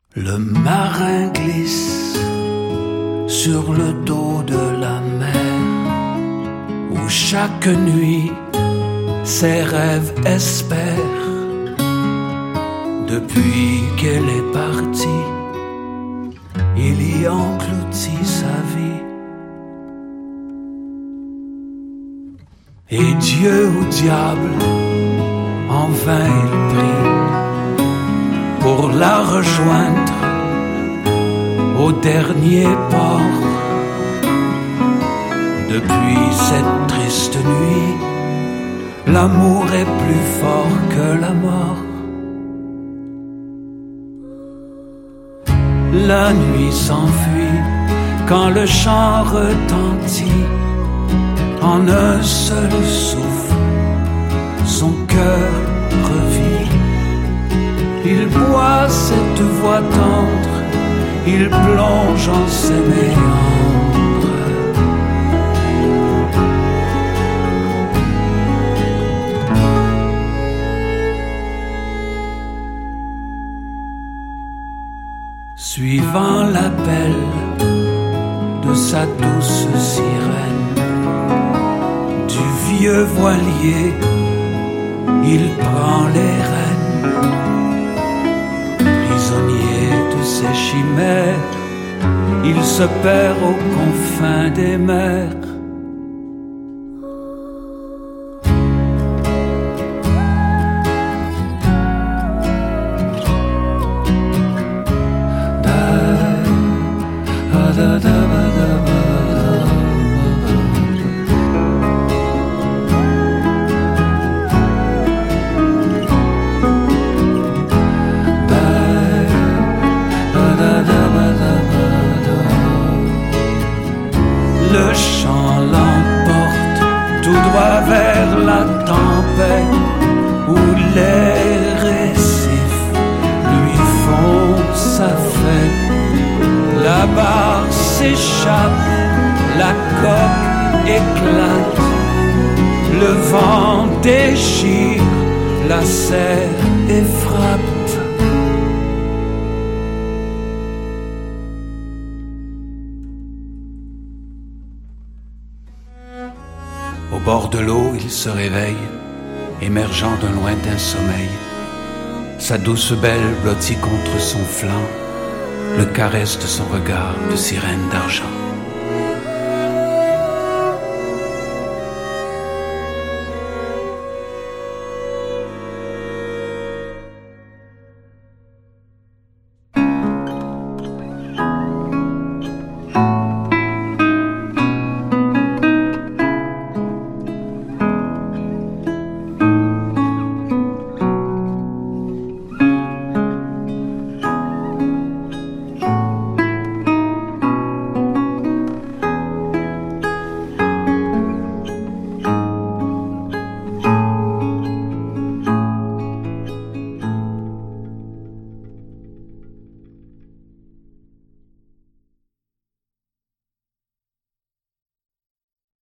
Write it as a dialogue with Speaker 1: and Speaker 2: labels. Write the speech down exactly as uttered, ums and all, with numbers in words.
Speaker 1: Le marin glisse sur le dos de la mer, où chaque nuit ses rêves espèrent. Depuis qu'elle est partie, il y engloutit sa vie. Et Dieu ou diable, en vain il prie pour la rejoindre au dernier port. Depuis cette triste nuit, l'amour est plus fort que la mort. La nuit s'enfuit quand le chant retentit. En un seul souffle, son cœur revit. Il boit cette voix tendre, il plonge en ses méandres. Suivant l'appel de sa douce sirène, du vieux voilier, il prend les rênes. Prisonnier de ses chimères, il se perd aux confins des mers. Le chant l'emporte tout droit vers la tempête, où les récifs lui font sa fête. La barre s'échappe, la coque éclate, le vent déchire la serre et frappe. Au bord de l'eau, il se réveille, émergeant d'un lointain sommeil. Sa douce belle blottie contre son flanc le caresse de son regard de sirène d'argent.